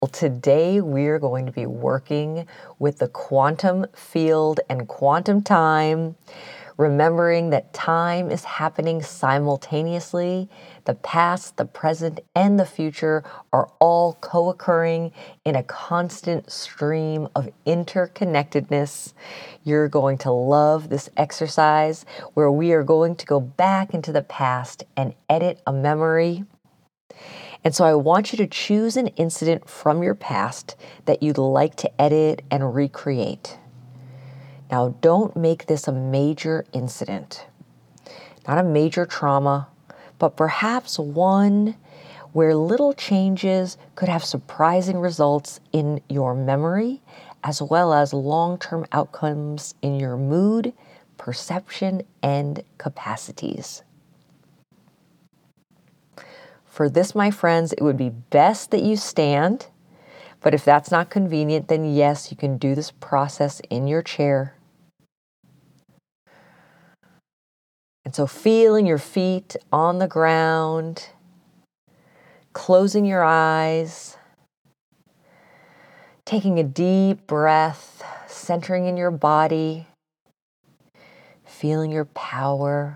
Well, today we're going to be working with the quantum field and quantum time, remembering that time is happening simultaneously. The past, the present, and the future are all co-occurring in a constant stream of interconnectedness. You're going to love this exercise where we are going to go back into the past and edit a memory. And so I want you to choose an incident from your past that you'd like to edit and recreate. Now, don't make this a major incident, not a major trauma, but perhaps one where little changes could have surprising results in your memory, as well as long-term outcomes in your mood, perception, and capacities. For this, my friends, it would be best that you stand, but if that's not convenient, then yes, you can do this process in your chair. And so feeling your feet on the ground, closing your eyes, taking a deep breath, centering in your body, feeling your power.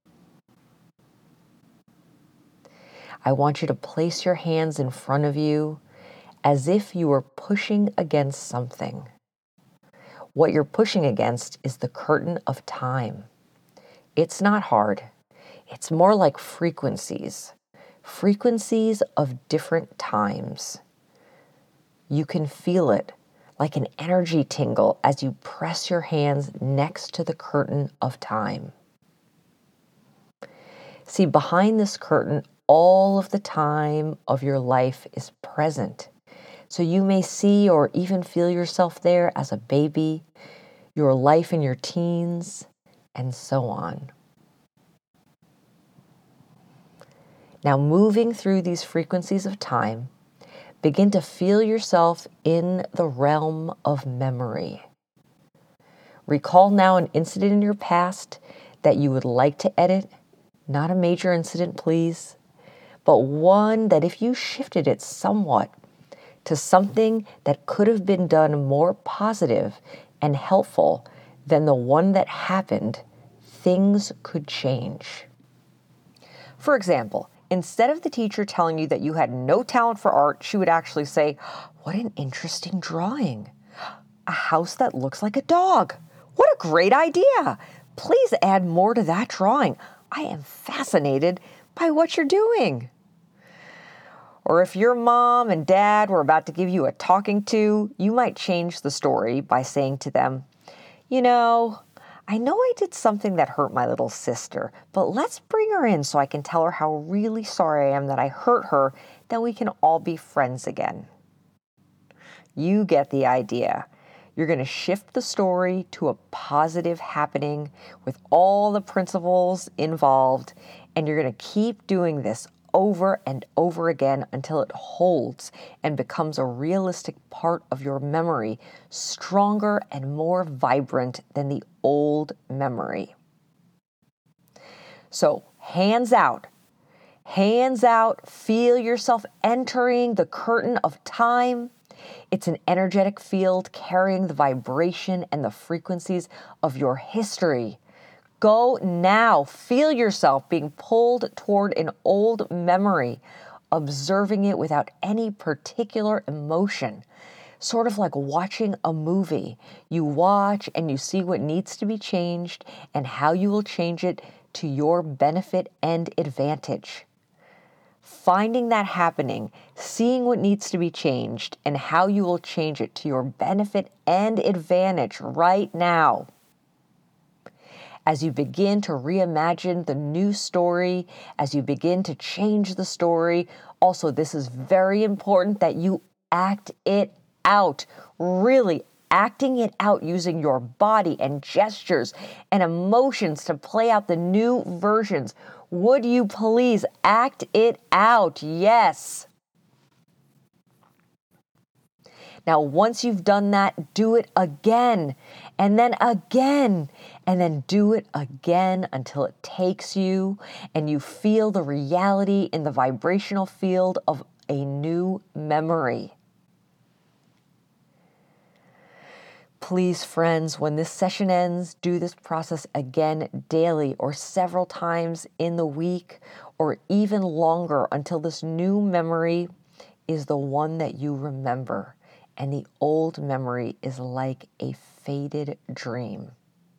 I want you to place your hands in front of you as if you were pushing against something. What you're pushing against is the curtain of time. It's not hard. It's more like frequencies of different times. You can feel it like an energy tingle as you press your hands next to the curtain of time. See, behind this curtain, all of the time of your life is present. So you may see or even feel yourself there as a baby, your life in your teens, and so on. Now, moving through these frequencies of time, begin to feel yourself in the realm of memory. Recall now an incident in your past that you would like to edit, not a major incident, please, but one that if you shifted it somewhat to something that could have been done more positive and helpful than the one that happened, things could change. For example, instead of the teacher telling you that you had no talent for art, she would actually say, "What an interesting drawing. A house that looks like a dog. What a great idea. Please add more to that drawing. I am fascinated by what you're doing." Or if your mom and dad were about to give you a talking to, you might change the story by saying to them, "I know I did something that hurt my little sister, but let's bring her in so I can tell her how really sorry I am that I hurt her, then we can all be friends again." You get the idea. You're going to shift the story to a positive happening with all the principles involved, and you're going to keep doing this over and over again until it holds and becomes a realistic part of your memory, stronger and more vibrant than the old memory. So, hands out, feel yourself entering the curtain of time. It's an energetic field carrying the vibration and the frequencies of your history. Go now. Feel yourself being pulled toward an old memory, observing it without any particular emotion. Sort of like watching a movie. You watch and you see what needs to be changed and how you will change it to your benefit and advantage. Finding that happening, seeing what needs to be changed, and how you will change it to your benefit and advantage right now. As you begin to reimagine the new story, as you begin to change the story, also this is very important that you act it out, really acting it out using your body and gestures and emotions to play out the new versions. Would you please act it out? Yes. Now, once you've done that, do it again, and then again, and then do it again until it takes you and you feel the reality in the vibrational field of a new memory. Please, friends, when this session ends, do this process again daily or several times in the week or even longer until this new memory is the one that you remember and the old memory is like a faded dream.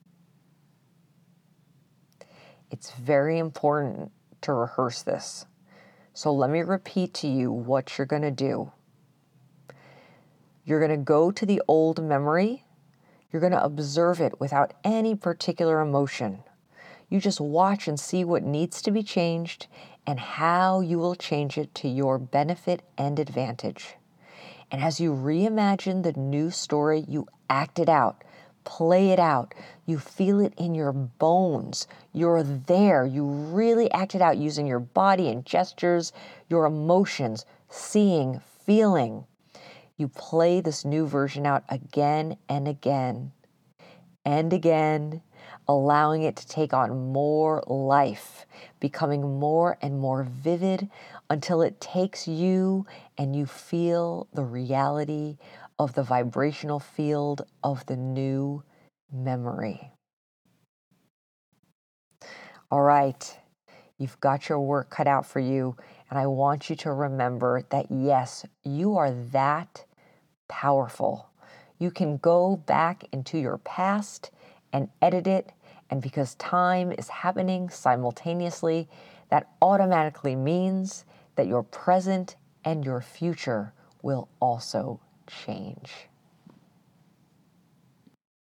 It's very important to rehearse this. So let me repeat to you what you're going to do. You're going to go to the old memory. You're going to observe it without any particular emotion. You just watch and see what needs to be changed and how you will change it to your benefit and advantage. And as you reimagine the new story, you act it out, play it out. You feel it in your bones. You're there. You really act it out using your body and gestures, your emotions, seeing, feeling. You play this new version out again and again and again, allowing it to take on more life, becoming more and more vivid until it takes you and you feel the reality of the vibrational field of the new memory. All right, you've got your work cut out for you, and I want you to remember that yes, you are that powerful. You can go back into your past and edit it, and because time is happening simultaneously, that automatically means that your present and your future will also change.